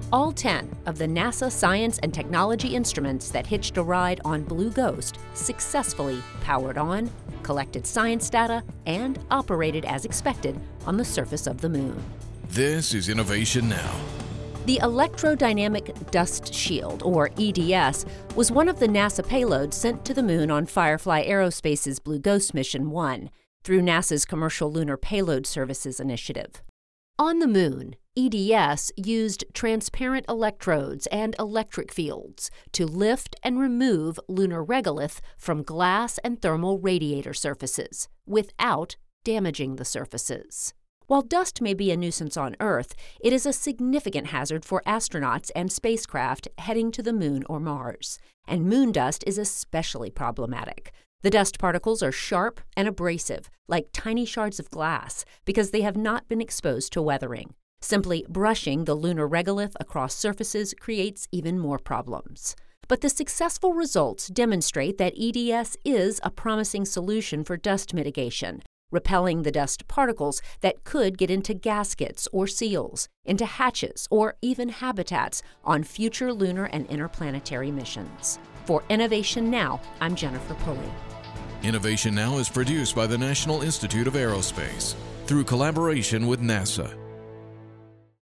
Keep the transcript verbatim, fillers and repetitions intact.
All ten of the NASA science and technology instruments that hitched a ride on Blue Ghost successfully powered on, collected science data, and operated as expected on the surface of the Moon. This is Innovation Now. The Electrodynamic Dust Shield, or E D S, was one of the NASA payloads sent to the Moon on Firefly Aerospace's Blue Ghost Mission one through NASA's Commercial Lunar Payload Services initiative. On the Moon, E D S used transparent electrodes and electric fields to lift and remove lunar regolith from glass and thermal radiator surfaces without damaging the surfaces. While dust may be a nuisance on Earth, it is a significant hazard for astronauts and spacecraft heading to the Moon or Mars. And moon dust is especially problematic. The dust particles are sharp and abrasive, like tiny shards of glass, because they have not been exposed to weathering. Simply brushing the lunar regolith across surfaces creates even more problems. But the successful results demonstrate that E D S is a promising solution for dust mitigation, repelling the dust particles that could get into gaskets or seals, into hatches, or even habitats on future lunar and interplanetary missions. For Innovation Now, I'm Jennifer Pulley. Innovation Now is produced by the National Institute of Aerospace through collaboration with NASA.